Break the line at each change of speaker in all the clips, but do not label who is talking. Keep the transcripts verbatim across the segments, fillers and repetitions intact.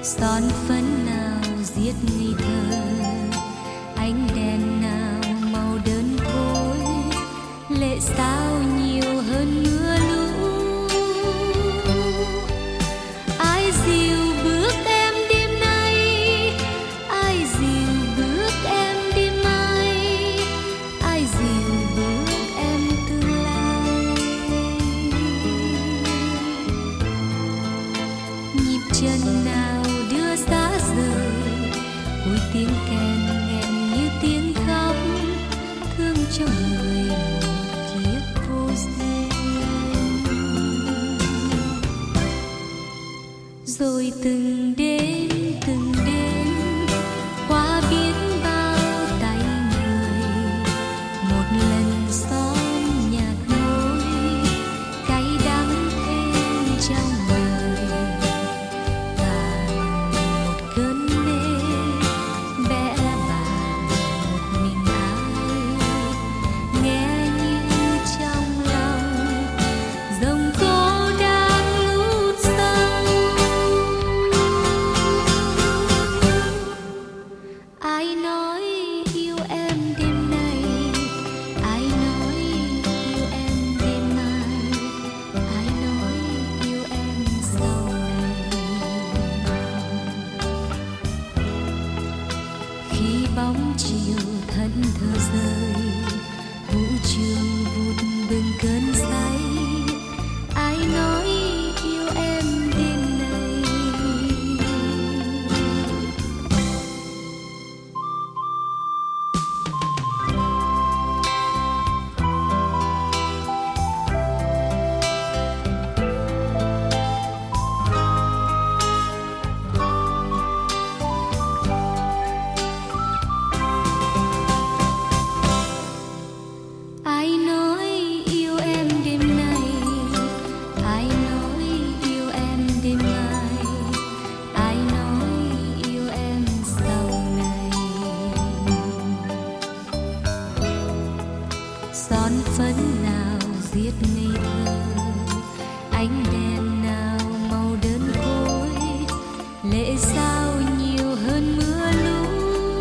son phấn nào giết ngây thơ, ánh đèn nào màu đơn côi, lệ sao nhiều hơn mưa lũ. Ai dìu bước em đêm nay, ai dìu bước em đêm mai, ai dìu bước em tương lai. Nhịp chân nào đưa xa rời, ôi tiếng kèn nghẹn như tiếng khóc, thương cho người một kiếp vô duyên. Rồi từng đêm từng đêm qua biết bao tay người, một lần xóm nhạt môi, cay đắng thêm trong đời. Và một cơn mê vẽ bảng một mình ai, nghe như trong lòng dòng tố đang lút sâu. Ai nói yêu em đêm nay, ai nói yêu em đêm mai, ai nói yêu em sau này. Khi bóng chiều thẫn thờ rơi, vũ trường vụt bừng cơn say, ai nói yêu em đêm nay. Ai nói yêu em đêm nay, ai nói yêu em đêm mai, ai nói yêu em sau này. Son phấn nào giết ngây thơ, ánh đèn nào màu đơn côi, lệ sao nhiều hơn mưa lũ.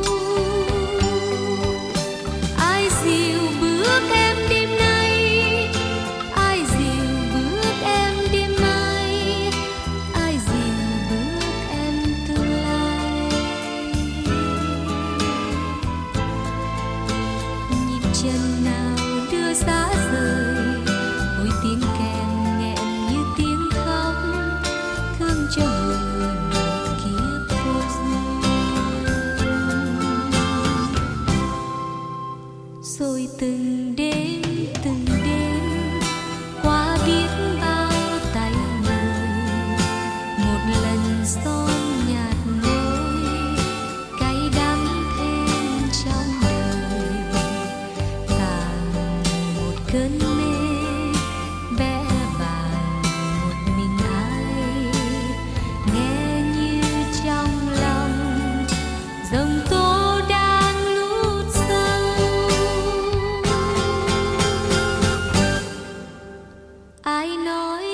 Ai dìu bước em đêm nay, ai dìu bước em đêm mai, ai dìu bước em tương lai. Nhịp chân nào đưa xa rời, ôi tiếng kèn nghẹn như tiếng khóc, thương cho người một kiếp vô duyên. Rồi từng đêm từng đêm qua biết bao tay người, một lần son nhạt môi, cay đắng thêm trong đời. Và một cơn mê vẽ bảng một mình ai, nghe như trong lòng dòng tố đang lút sâu. Ai nói